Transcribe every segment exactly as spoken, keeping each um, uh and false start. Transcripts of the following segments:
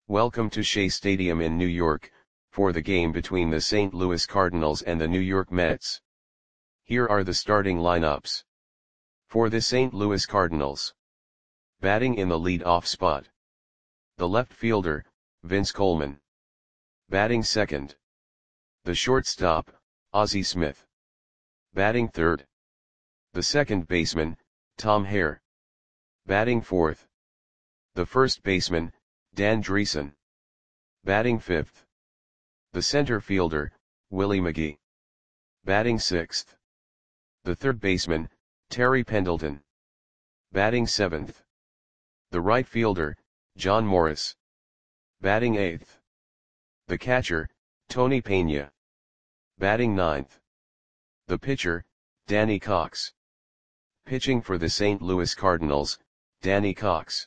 Welcome to Shea Stadium in New York, for the game between the Saint Louis Cardinals and the New York Mets. Here are the starting lineups. For the Saint Louis Cardinals. Batting in the lead-off spot. The left fielder, Vince Coleman. Batting second. The shortstop, Ozzie Smith. Batting third. The second baseman, Tom Hare. Batting fourth. The first baseman, Dan Driessen. Batting fifth. The center fielder, Willie McGee. Batting sixth. The third baseman, Terry Pendleton. Batting seventh. The right fielder, John Morris. Batting eighth. The catcher, Tony Pena. Batting ninth. The pitcher, Danny Cox. Pitching for the Saint Louis Cardinals, Danny Cox.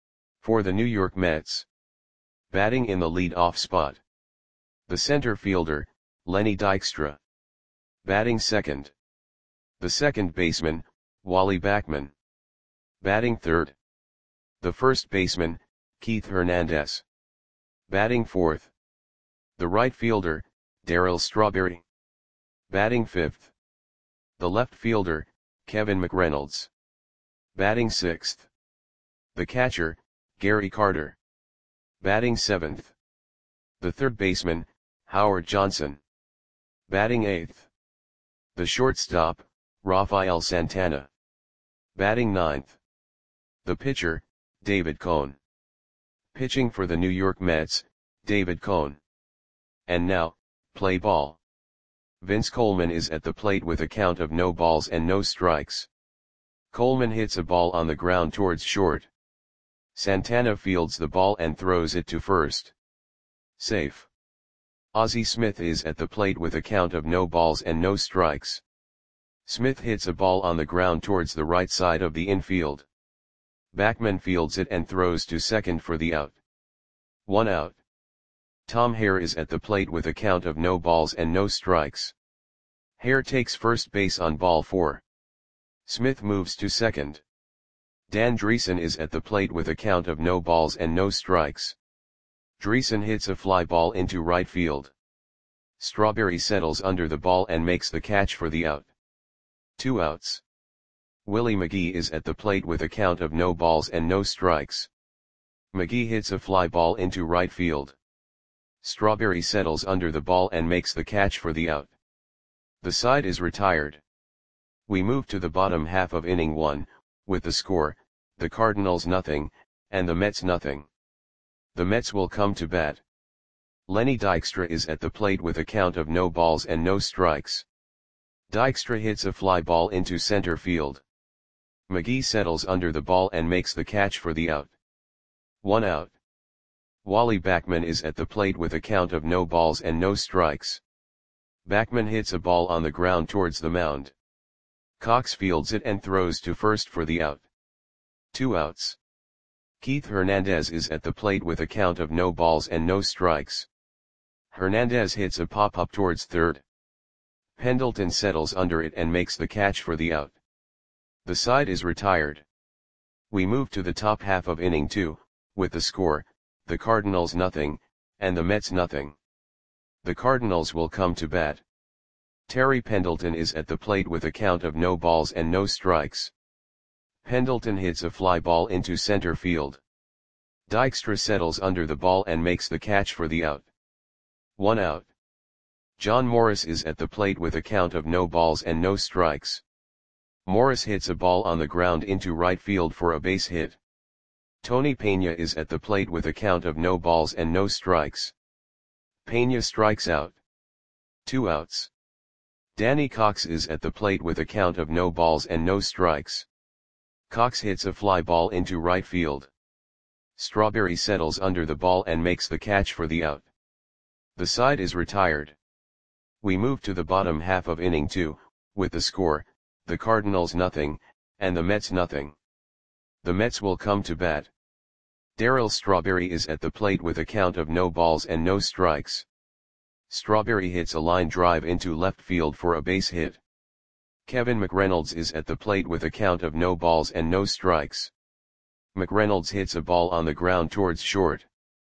For the New York Mets. Batting in the lead-off spot. The center fielder, Lenny Dykstra. Batting second. The second baseman, Wally Backman. Batting third. The first baseman, Keith Hernandez. Batting fourth. The right fielder, Darryl Strawberry. Batting fifth. The left fielder, Kevin McReynolds. Batting sixth. The catcher, Gary Carter. Batting seventh. The third baseman, Howard Johnson. Batting eighth. The shortstop, Rafael Santana. Batting ninth. The pitcher, David Cone. Pitching for the New York Mets, David Cone. And now, play ball. Vince Coleman is at the plate with a count of no balls and no strikes. Coleman hits a ball on the ground towards short. Santana fields the ball and throws it to first. Safe. Ozzie Smith is at the plate with a count of no balls and no strikes. Smith hits a ball on the ground towards the right side of the infield. Backman fields it and throws to second for the out. One out. Tom Hare is at the plate with a count of no balls and no strikes. Hare takes first base on ball four. Smith moves to second. Dan Driessen is at the plate with a count of no balls and no strikes. Driessen hits a fly ball into right field. Strawberry settles under the ball and makes the catch for the out. Two outs. Willie McGee is at the plate with a count of no balls and no strikes. McGee hits a fly ball into right field. Strawberry settles under the ball and makes the catch for the out. The side is retired. We move to the bottom half of inning one, with the score, the Cardinals nothing, and the Mets nothing. The Mets will come to bat. Lenny Dykstra is at the plate with a count of no balls and no strikes. Dykstra hits a fly ball into center field. McGee settles under the ball and makes the catch for the out. One out. Wally Backman is at the plate with a count of no balls and no strikes. Backman hits a ball on the ground towards the mound. Cox fields it and throws to first for the out. Two outs. Keith Hernandez is at the plate with a count of no balls and no strikes. Hernandez hits a pop-up towards third. Pendleton settles under it and makes the catch for the out. The side is retired. We move to the top half of inning two, with the score, the Cardinals nothing, and the Mets nothing. The Cardinals will come to bat. Terry Pendleton is at the plate with a count of no balls and no strikes. Pendleton hits a fly ball into center field. Dykstra settles under the ball and makes the catch for the out. One out. John Morris is at the plate with a count of no balls and no strikes. Morris hits a ball on the ground into right field for a base hit. Tony Pena is at the plate with a count of no balls and no strikes. Pena strikes out. Two outs. Danny Cox is at the plate with a count of no balls and no strikes. Cox hits a fly ball into right field. Strawberry settles under the ball and makes the catch for the out. The side is retired. We move to the bottom half of inning two, with the score, the Cardinals nothing, and the Mets nothing. The Mets will come to bat. Darryl Strawberry is at the plate with a count of no balls and no strikes. Strawberry hits a line drive into left field for a base hit. Kevin McReynolds is at the plate with a count of no balls and no strikes. McReynolds hits a ball on the ground towards short.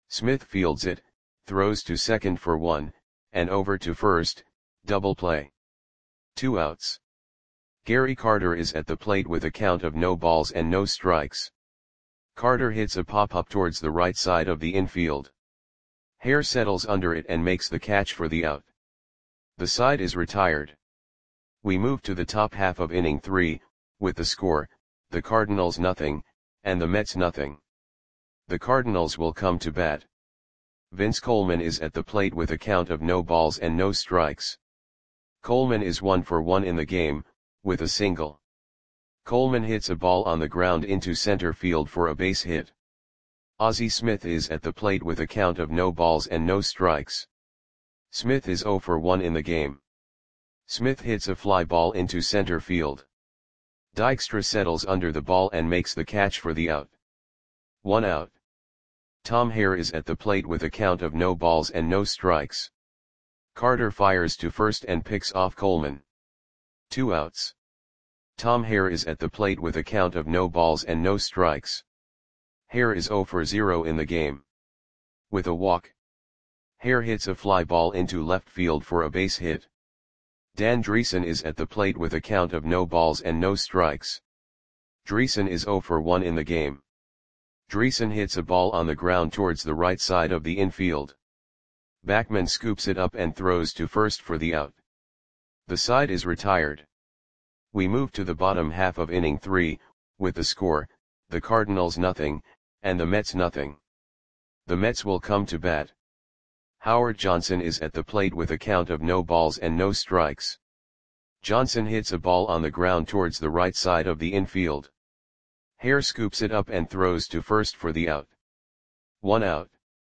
Smith fields it, throws to second for one, and over to first, double play. Two outs. Gary Carter is at the plate with a count of no balls and no strikes. Carter hits a pop-up towards the right side of the infield. Hare settles under it and makes the catch for the out. The side is retired. We move to the top half of inning three, with the score, the Cardinals nothing, and the Mets nothing. The Cardinals will come to bat. Vince Coleman is at the plate with a count of no balls and no strikes. Coleman is one for one in the game, with a single. Coleman hits a ball on the ground into center field for a base hit. Ozzie Smith is at the plate with a count of no balls and no strikes. Smith is zero for one in the game. Smith hits a fly ball into center field. Dykstra settles under the ball and makes the catch for the out. One out. Tom Hare is at the plate with a count of no balls and no strikes. Carter fires to first and picks off Coleman. Two outs. Tom Hare is at the plate with a count of no balls and no strikes. Hare is zero for zero in the game. With a walk. Hare hits a fly ball into left field for a base hit. Dan Dreesen is at the plate with a count of no balls and no strikes. Dreesen is zero for one in the game. Dreesen hits a ball on the ground towards the right side of the infield. Backman scoops it up and throws to first for the out. The side is retired. We move to the bottom half of inning three, with the score, the Cardinals nothing, and the Mets nothing. The Mets will come to bat. Howard Johnson is at the plate with a count of no balls and no strikes. Johnson hits a ball on the ground towards the right side of the infield. Hare scoops it up and throws to first for the out. One out.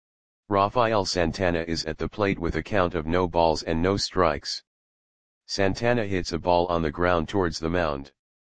Rafael Santana is at the plate with a count of no balls and no strikes. Santana hits a ball on the ground towards the mound.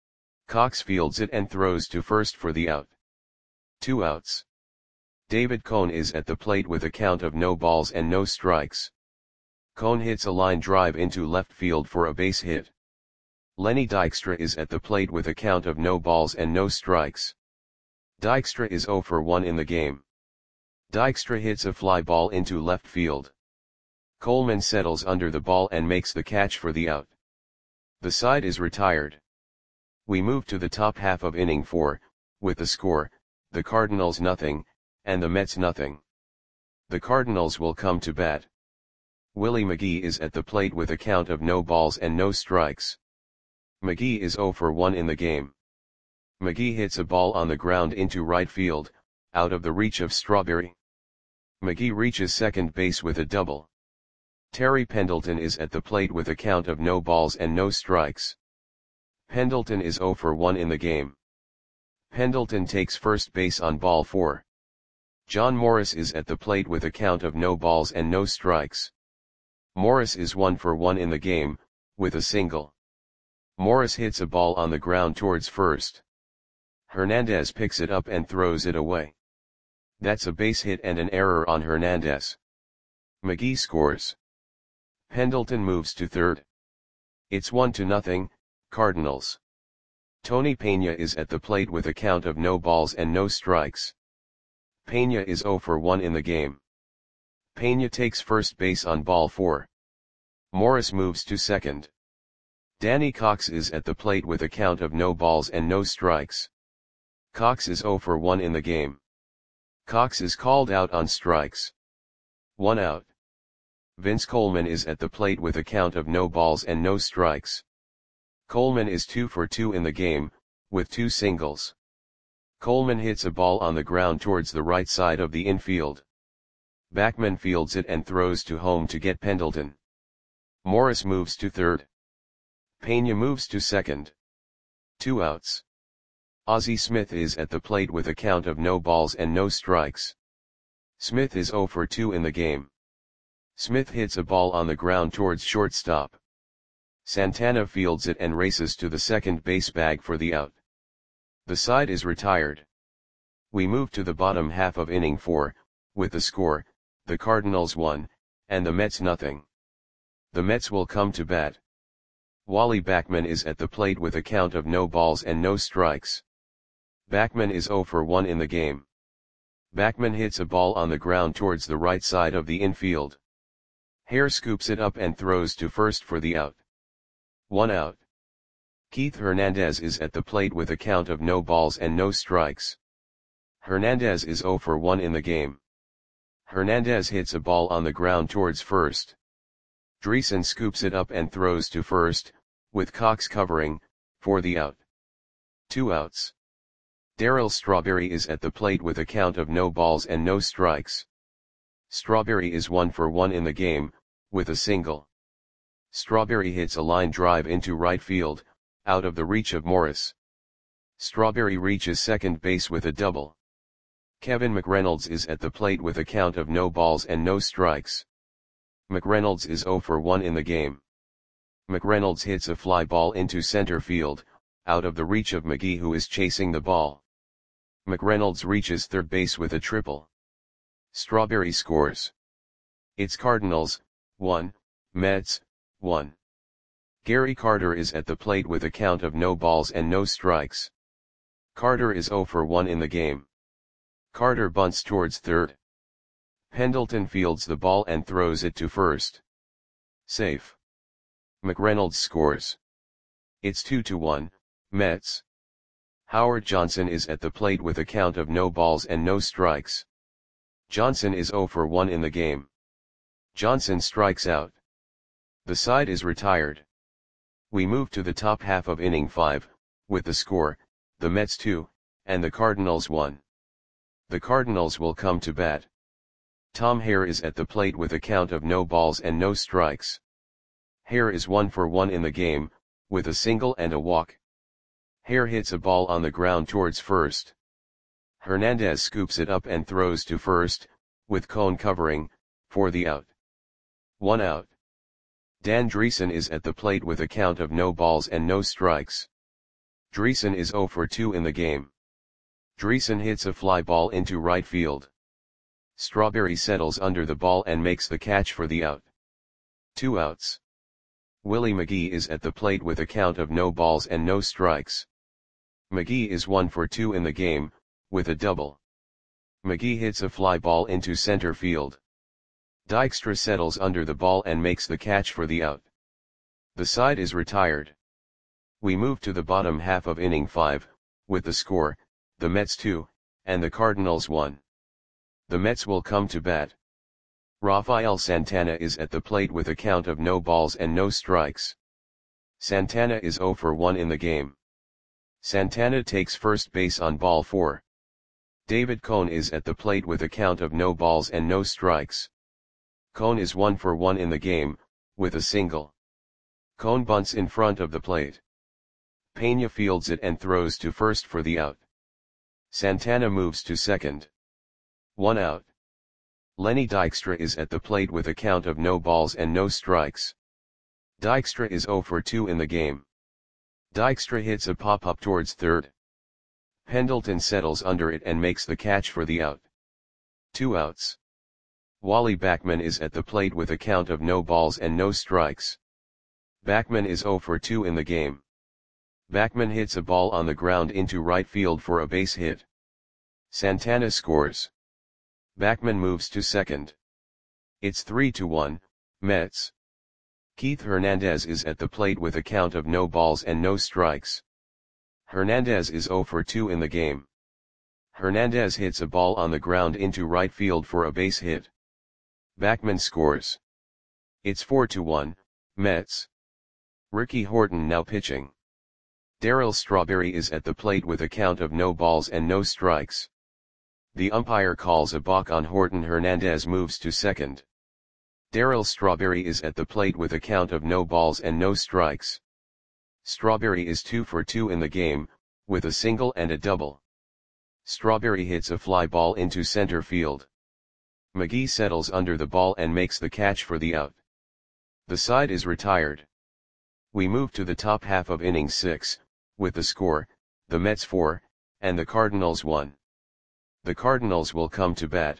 Cox fields it and throws to first for the out. Two outs. David Cone is at the plate with a count of no balls and no strikes. Cone hits a line drive into left field for a base hit. Lenny Dykstra is at the plate with a count of no balls and no strikes. Dykstra is zero for one in the game. Dykstra hits a fly ball into left field. Coleman settles under the ball and makes the catch for the out. The side is retired. We move to the top half of inning four, with the score, the Cardinals nothing, and the Mets nothing. The Cardinals will come to bat. Willie McGee is at the plate with a count of no balls and no strikes. McGee is zero for one in the game. McGee hits a ball on the ground into right field, out of the reach of Strawberry. McGee reaches second base with a double. Terry Pendleton is at the plate with a count of no balls and no strikes. Pendleton is zero for one in the game. Pendleton takes first base on ball four. John Morris is at the plate with a count of no balls and no strikes. Morris is one for one in the game, with a single. Morris hits a ball on the ground towards first. Hernandez picks it up and throws it away. That's a base hit and an error on Hernandez. McGee scores. Pendleton moves to third. It's one to nothing, Cardinals. Tony Pena is at the plate with a count of no balls and no strikes. Pena is zero for one in the game. Pena takes first base on ball four. Morris moves to second. Danny Cox is at the plate with a count of no balls and no strikes. Cox is zero for one in the game. Cox is called out on strikes. One out. Vince Coleman is at the plate with a count of no balls and no strikes. Coleman is two for two in the game, with two singles. Coleman hits a ball on the ground towards the right side of the infield. Backman fields it and throws to home to get Pendleton. Morris moves to third. Pena moves to second. Two outs. Ozzie Smith is at the plate with a count of no balls and no strikes. Smith is zero for two in the game. Smith hits a ball on the ground towards shortstop. Santana fields it and races to the second base bag for the out. The side is retired. We move to the bottom half of inning four, with the score, the Cardinals one, and the Mets nothing. The Mets will come to bat. Wally Backman is at the plate with a count of no balls and no strikes. Backman is zero for one in the game. Backman hits a ball on the ground towards the right side of the infield. Hare scoops it up and throws to first for the out. One out. Keith Hernandez is at the plate with a count of no balls and no strikes. Hernandez is zero for one in the game. Hernandez hits a ball on the ground towards first. Dreesen scoops it up and throws to first, with Cox covering, for the out. Two outs. Darryl Strawberry is at the plate with a count of no balls and no strikes. Strawberry is one for one in the game, with a single. Strawberry hits a line drive into right field, out of the reach of Morris. Strawberry reaches second base with a double. Kevin McReynolds is at the plate with a count of no balls and no strikes. McReynolds is zero for one in the game. McReynolds hits a fly ball into center field, out of the reach of McGee who is chasing the ball. McReynolds reaches third base with a triple. Strawberry scores. It's Cardinals, one, Mets, one. Gary Carter is at the plate with a count of no balls and no strikes. Carter is zero for one in the game. Carter bunts towards third. Pendleton fields the ball and throws it to first. Safe. McReynolds scores. It's two to one, Mets. Howard Johnson is at the plate with a count of no balls and no strikes. Johnson is zero for one in the game. Johnson strikes out. The side is retired. We move to the top half of inning five, with the score, the Mets two, and the Cardinals one. The Cardinals will come to bat. Tom Hare is at the plate with a count of no balls and no strikes. Hare is one for one in the game, with a single and a walk. Hare hits a ball on the ground towards first. Hernandez scoops it up and throws to first, with Cone covering, for the out. One out. Dan Dreesen is at the plate with a count of no balls and no strikes. Dreesen is zero for two in the game. Dreesen hits a fly ball into right field. Strawberry settles under the ball and makes the catch for the out. Two outs. Willie McGee is at the plate with a count of no balls and no strikes. McGee is one for two in the game, with a double. McGee hits a fly ball into center field. Dykstra settles under the ball and makes the catch for the out. The side is retired. We move to the bottom half of inning five, with the score, the Mets two, and the Cardinals one. The Mets will come to bat. Rafael Santana is at the plate with a count of no balls and no strikes. Santana is zero for one in the game. Santana takes first base on ball four. David Cone is at the plate with a count of no balls and no strikes. Cone is one for one in the game, with a single. Cone bunts in front of the plate. Pena fields it and throws to first for the out. Santana moves to second. One out. Lenny Dykstra is at the plate with a count of no balls and no strikes. Dykstra is zero for two in the game. Dykstra hits a pop-up towards third. Pendleton settles under it and makes the catch for the out. Two outs. Wally Backman is at the plate with a count of no balls and no strikes. Backman is zero for two in the game. Backman hits a ball on the ground into right field for a base hit. Santana scores. Backman moves to second. It's three to one, Mets. Keith Hernandez is at the plate with a count of no balls and no strikes. Hernandez is zero for two in the game. Hernandez hits a ball on the ground into right field for a base hit. Backman scores. It's four to one, Mets. Ricky Horton now pitching. Darryl Strawberry is at the plate with a count of no balls and no strikes. The umpire calls a balk on Horton. Hernandez moves to second. Darryl Strawberry is at the plate with a count of no balls and no strikes. Strawberry is two for two in the game, with a single and a double. Strawberry hits a fly ball into center field. McGee settles under the ball and makes the catch for the out. The side is retired. We move to the top half of inning six, with the score, the Mets four, and the Cardinals one. The Cardinals will come to bat.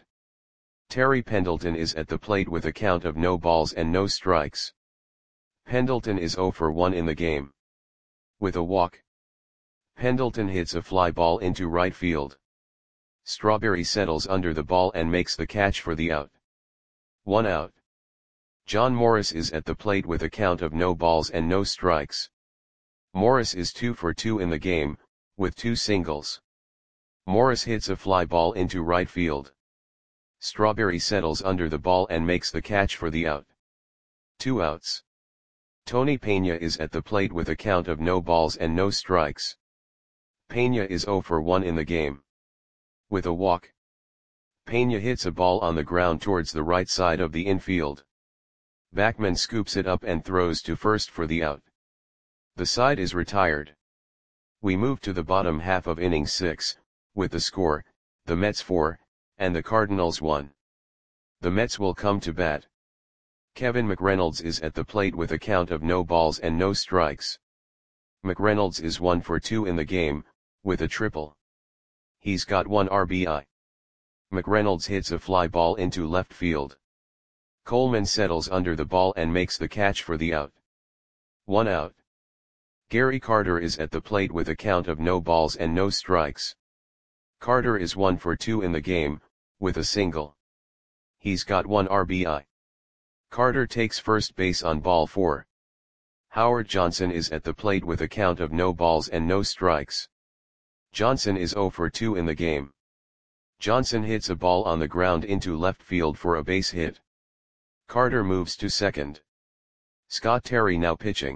Terry Pendleton is at the plate with a count of no balls and no strikes. Pendleton is zero for one in the game. With a walk. Pendleton hits a fly ball into right field. Strawberry settles under the ball and makes the catch for the out. One out. John Morris is at the plate with a count of no balls and no strikes. Morris is two for two in the game, with two singles. Morris hits a fly ball into right field. Strawberry settles under the ball and makes the catch for the out. Two outs. Tony Peña is at the plate with a count of no balls and no strikes. Peña is zero for one in the game. With a walk. Peña hits a ball on the ground towards the right side of the infield. Backman scoops it up and throws to first for the out. The side is retired. We move to the bottom half of inning six, with the score, the Mets four, and the Cardinals one. The Mets will come to bat. Kevin McReynolds is at the plate with a count of no balls and no strikes. McReynolds is one for two in the game, with a triple. He's got one R B I. McReynolds hits a fly ball into left field. Coleman settles under the ball and makes the catch for the out. One out. Gary Carter is at the plate with a count of no balls and no strikes. Carter is one for two in the game, with a single. He's got one R B I. Carter takes first base on ball four. Howard Johnson is at the plate with a count of no balls and no strikes. Johnson is zero for two in the game. Johnson hits a ball on the ground into left field for a base hit. Carter moves to second. Scott Terry now pitching.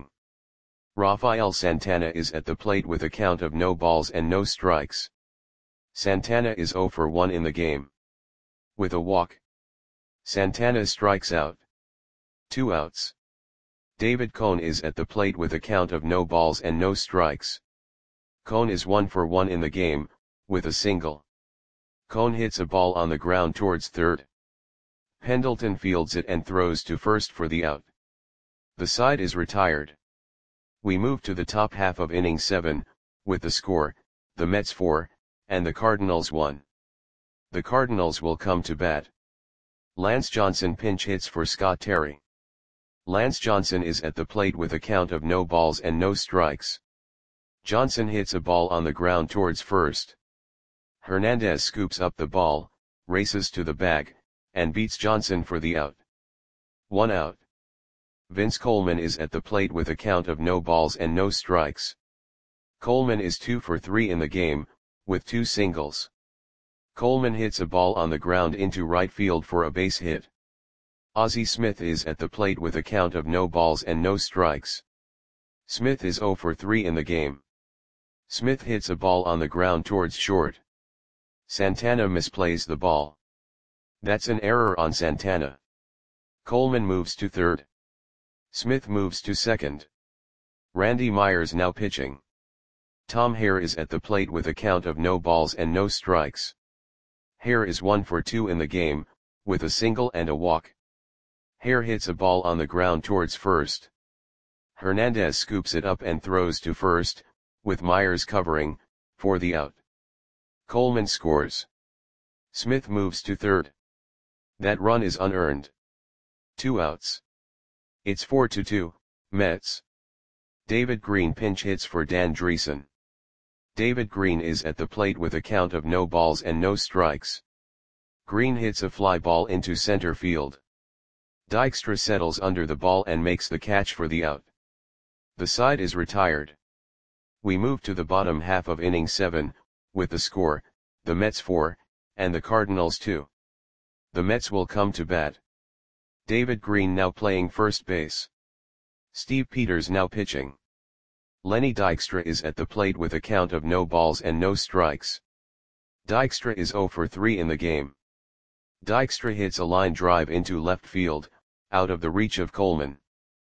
Rafael Santana is at the plate with a count of no balls and no strikes. Santana is zero for one in the game. With a walk. Santana strikes out. Two outs. David Cone is at the plate with a count of no balls and no strikes. Cone is one for one in the game, with a single. Cone hits a ball on the ground towards third. Pendleton fields it and throws to first for the out. The side is retired. We move to the top half of inning seven, with the score, the Mets four, and the Cardinals one. The Cardinals will come to bat. Lance Johnson pinch hits for Scott Terry. Lance Johnson is at the plate with a count of no balls and no strikes. Johnson hits a ball on the ground towards first. Hernandez scoops up the ball, races to the bag, and beats Johnson for the out. One out. Vince Coleman is at the plate with a count of no balls and no strikes. Coleman is two for three in the game, with two singles. Coleman hits a ball on the ground into right field for a base hit. Ozzie Smith is at the plate with a count of no balls and no strikes. Smith is zero for three in the game. Smith hits a ball on the ground towards short. Santana misplays the ball. That's an error on Santana. Coleman moves to third. Smith moves to second. Randy Myers now pitching. Tom Hare is at the plate with a count of no balls and no strikes. Hare is one for two in the game, with a single and a walk. Hare hits a ball on the ground towards first. Hernandez scoops it up and throws to first, with Myers covering, for the out. Coleman scores. Smith moves to third. That run is unearned. Two outs. It's four to two, Mets. David Green pinch hits for Dan Dreesen. David Green is at the plate with a count of no balls and no strikes. Green hits a fly ball into center field. Dykstra settles under the ball and makes the catch for the out. The side is retired. We move to the bottom half of inning seven, with the score, the Mets four, and the Cardinals two. The Mets will come to bat. David Green now playing first base. Steve Peters now pitching. Lenny Dykstra is at the plate with a count of no balls and no strikes. Dykstra is zero for three in the game. Dykstra hits a line drive into left field, out of the reach of Coleman.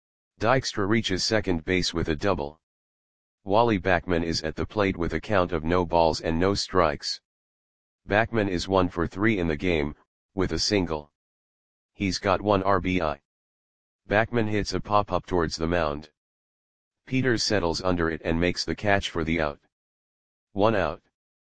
Dykstra reaches second base with a double. Wally Backman is at the plate with a count of no balls and no strikes. Backman is one for three in the game, with a single. He's got one R B I. Backman hits a pop-up towards the mound. Peters settles under it and makes the catch for the out. One out.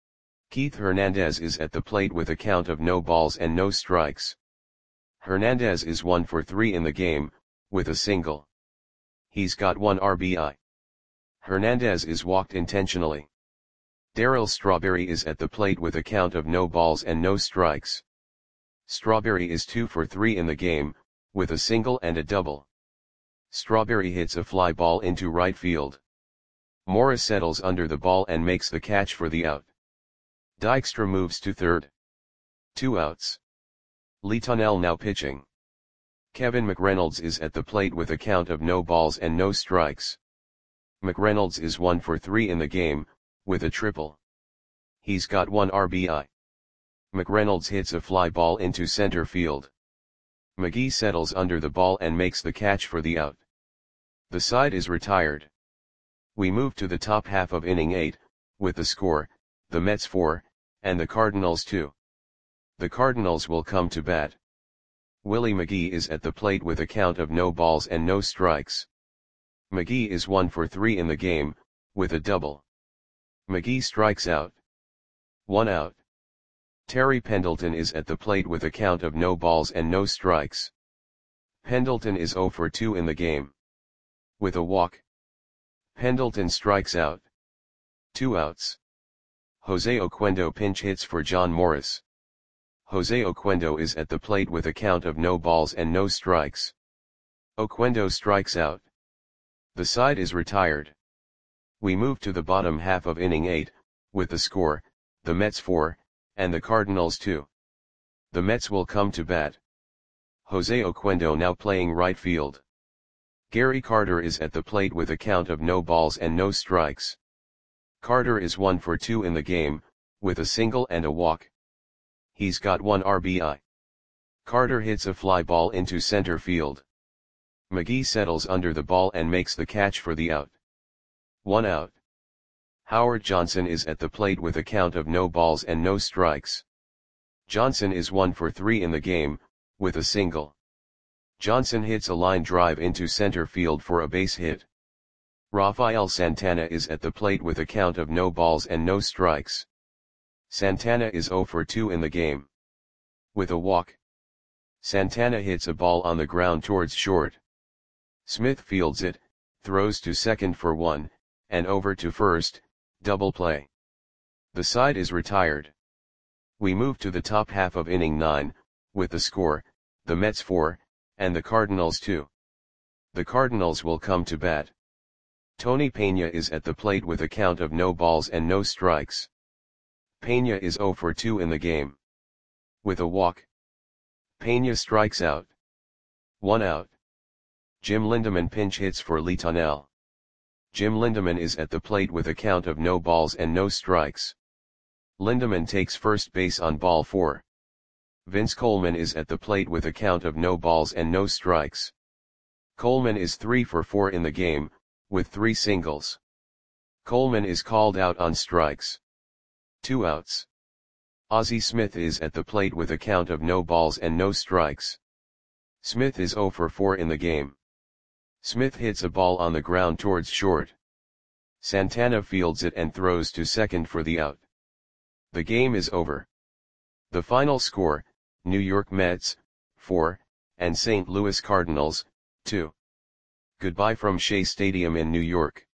Keith Hernandez is at the plate with a count of no balls and no strikes. Hernandez is one for three in the game, with a single. He's got one R B I. Hernandez is walked intentionally. Darryl Strawberry is at the plate with a count of no balls and no strikes. Strawberry is two for three in the game, with a single and a double. Strawberry hits a fly ball into right field. Morris settles under the ball and makes the catch for the out. Dykstra moves to third. Two outs. Lee Tunnell now pitching. Kevin McReynolds is at the plate with a count of no balls and no strikes. McReynolds is one for three in the game, with a triple. He's got one R B I. McReynolds hits a fly ball into center field. McGee settles under the ball and makes the catch for the out. The side is retired. We move to the top half of inning eight, with the score, the Mets four, and the Cardinals two. The Cardinals will come to bat. Willie McGee is at the plate with a count of no balls and no strikes. McGee is one for three in the game, with a double. McGee strikes out. One out. Terry Pendleton is at the plate with a count of no balls and no strikes. Pendleton is zero for two in the game. With a walk. Pendleton strikes out. Two outs. Jose Oquendo pinch hits for John Morris. Jose Oquendo is at the plate with a count of no balls and no strikes. Oquendo strikes out. The side is retired. We move to the bottom half of inning eight, with the score, the Mets four, and the Cardinals two. The Mets will come to bat. Jose Oquendo now playing right field. Gary Carter is at the plate with a count of no balls and no strikes. Carter is one for two in the game, with a single and a walk. He's got one R B I. Carter hits a fly ball into center field. McGee settles under the ball and makes the catch for the out. One out. Howard Johnson is at the plate with a count of no balls and no strikes. Johnson is one for three in the game, with a single. Johnson hits a line drive into center field for a base hit. Rafael Santana is at the plate with a count of no balls and no strikes. Santana is zero for two in the game. With a walk. Santana hits a ball on the ground towards short. Smith fields it, throws to second for one, and over to first, double play. The side is retired. We move to the top half of inning nine, with the score, the Mets four, and the Cardinals two. The Cardinals will come to bat. Tony Peña is at the plate with a count of no balls and no strikes. Peña is zero for two in the game. With a walk. Peña strikes out. One out. Jim Lindeman pinch hits for Lee Tunnell. Jim Lindeman is at the plate with a count of no balls and no strikes. Lindeman takes first base on ball four. Vince Coleman is at the plate with a count of no balls and no strikes. Coleman is three for four in the game, with three singles. Coleman is called out on strikes. Two outs. Ozzie Smith is at the plate with a count of no balls and no strikes. Smith is zero for four in the game. Smith hits a ball on the ground towards short. Santana fields it and throws to second for the out. The game is over. The final score, New York Mets, four, and Saint Louis Cardinals, two. Goodbye from Shea Stadium in New York.